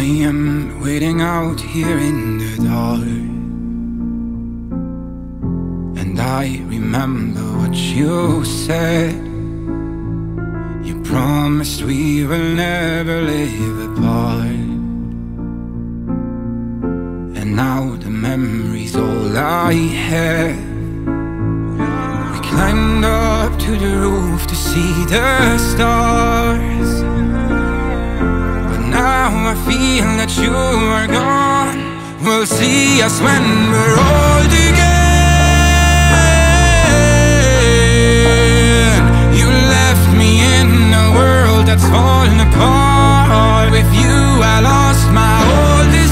am waiting out here in the dark, and I remember what you said. You promised we will never live apart, and now the memory's all I have. We climbed up to the roof to see the stars, but now I feel that you are gone. We'll see us when we're old again. You left me in a world that's falling apart. With you I lost my oldest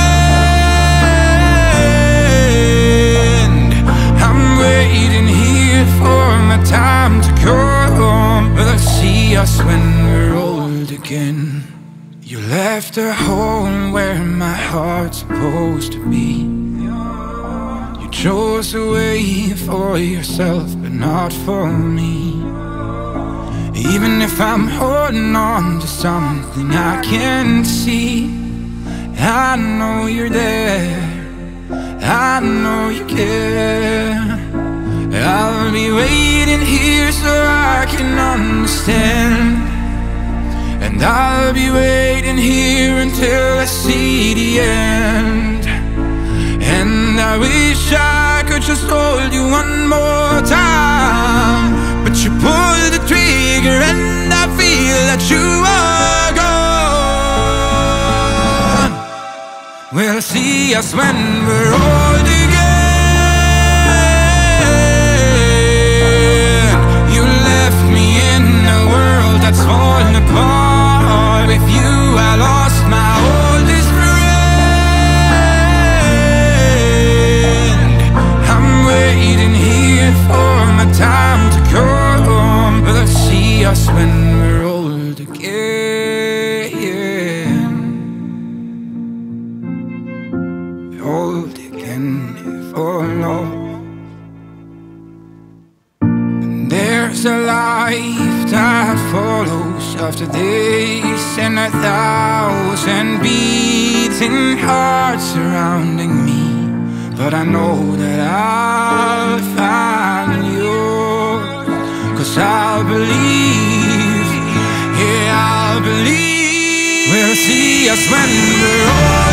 friend. I'm waiting here for my time to come. We'll see us when we're old again. You left a home where my heart's supposed to be. You chose a way for yourself, but not for me. Even if I'm holding on to something I can't see, I know you're there, I know you care. I'll be waiting here so I can understand, and I'll be waiting here until I see the end. And I wish I could just hold you one more time, but you pulled the trigger and I feel that you are gone. We'll see us when we're old again. You left me in a world that's falling apart. With you I lost my oldest friend. I'm waiting here for my time to come. We'll see us when we're old again. Old again for love. There's a life that follows after this, and 1,000 beating hearts surrounding me. But I know that I'll find you, 'cause I'll believe, yeah, I'll believe. We'll see us when we're old.